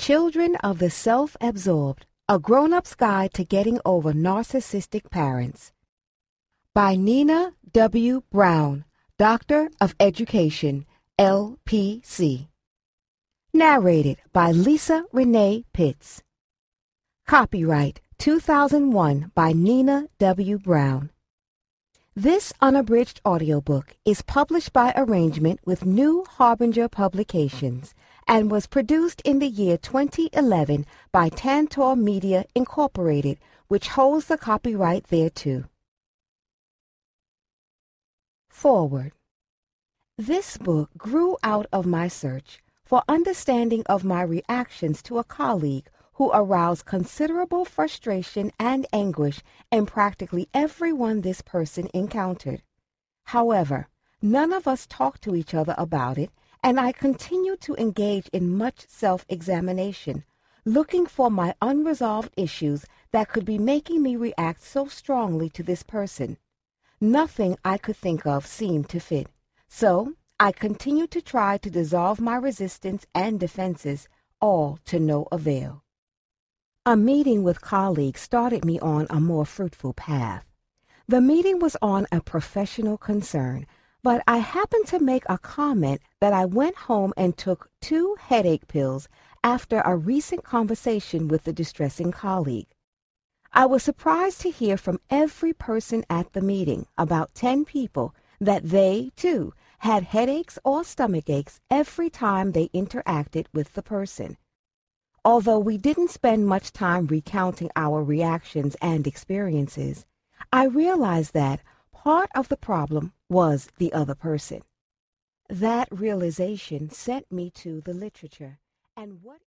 Children of the Self-Absorbed, A Grown-Up's Guide to Getting Over Narcissistic Parents by Nina W. Brown, Doctor of Education, LPC. Narrated by Lisa Renee Pitts. Copyright 2001 by Nina W. Brown. This unabridged audiobook is published by arrangement with New Harbinger Publications and was produced in the year 2011 by Tantor Media Incorporated, which holds the copyright thereto. Forward. This book grew out of my search for understanding of my reactions to a colleague who aroused considerable frustration and anguish in practically everyone this person encountered. However, none of us talked to each other about it, and I continued to engage in much self-examination, looking for my unresolved issues that could be making me react so strongly to this person. Nothing I could think of seemed to fit, so I continued to try to dissolve my resistance and defenses, all to no avail. A meeting with colleagues started me on a more fruitful path. The meeting was on a professional concern, but I happened to make a comment that I went home and took 2 headache pills after a recent conversation with the distressing colleague. I was surprised to hear from every person at the meeting, about 10 people, that they, too, had headaches or stomach aches every time they interacted with the person. Although we didn't spend much time recounting our reactions and experiences, I realized that part of the problem was the other person. That realization sent me to the literature and what